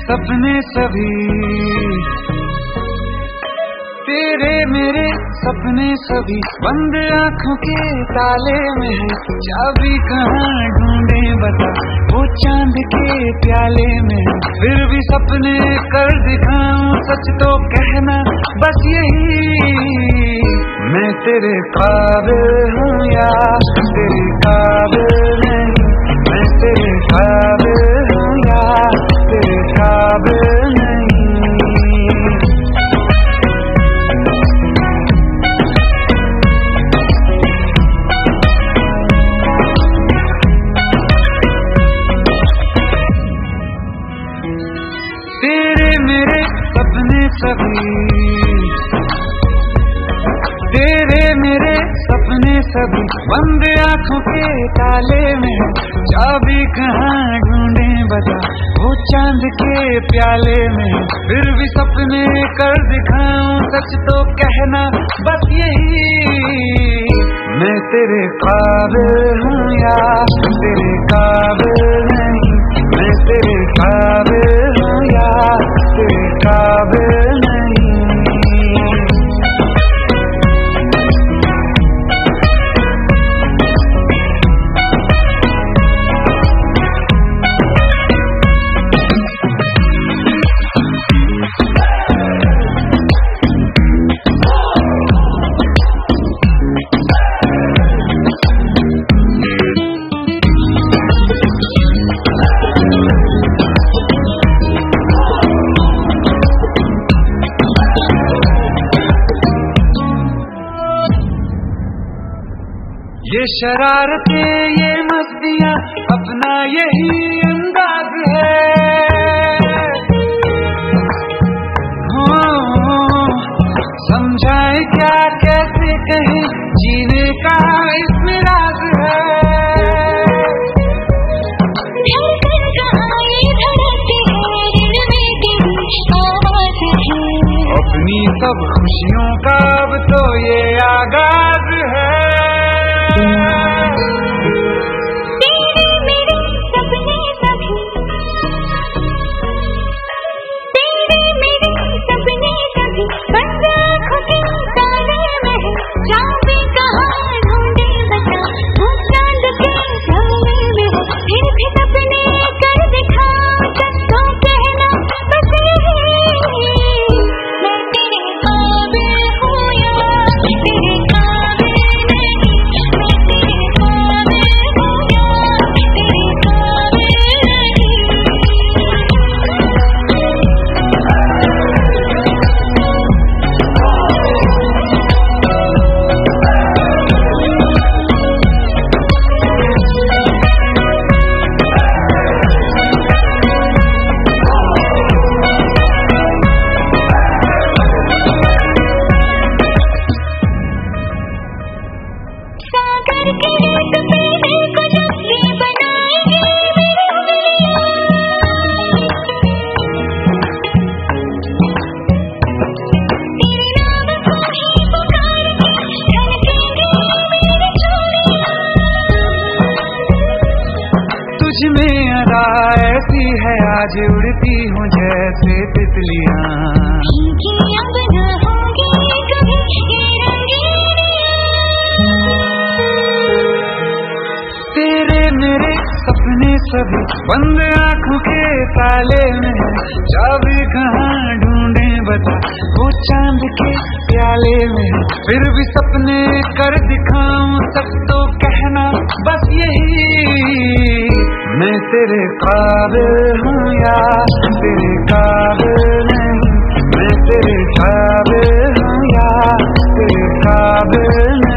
सपने सभी तेरे मेरे सपने सभी बंद आँखों के ताले में है। चाबी कहाँ ढूंढे बता, वो चांद के प्याले में है। फिर भी सपने कर दिखाऊं, सच तो कहना बस यही, मैं तेरे काबिल हूँ या तेरे काबिल नहीं। मैं तेरे काबिल हूँ या तेरे काबिल नहीं। तेरे मेरे सपने सभी तेरे मेरे सपने सभी बंद आँखों के ताले में, चाबी कहाँ ढूंढे बता, वो चांद के प्याले में। फिर भी सपने कर दिखाऊं, सच तो कहना बस यही, मैं तेरे काबिल हूँ या तेरे काबिल नहीं। मैं तेरे काबिल हूँ या तेरे काबिल नहीं। ये शरारतें ये मस्तियाँ अपना यही अंदाज है। समझाए क्या कैसे कहें, जीने का इसमें राज है। अपनी सब खुशियों का अब तो ये आगाज है। तुझमें अदा ऐसी है, आज उड़ती हूँ जैसे तितलियाँ। तेरे मेरे सपने सभी बंद आँखों के ताले में, चाबी कहाँ ढूंढे बता, वो चांद के प्याले में। फिर भी सपने कर दिखाऊं, सच तो कहना बस यही, मैं तेरे काबिल हूँ या तेरे काबिल नहीं। मैं तेरे काबिल हूँ या तेरे काबिल नहीं।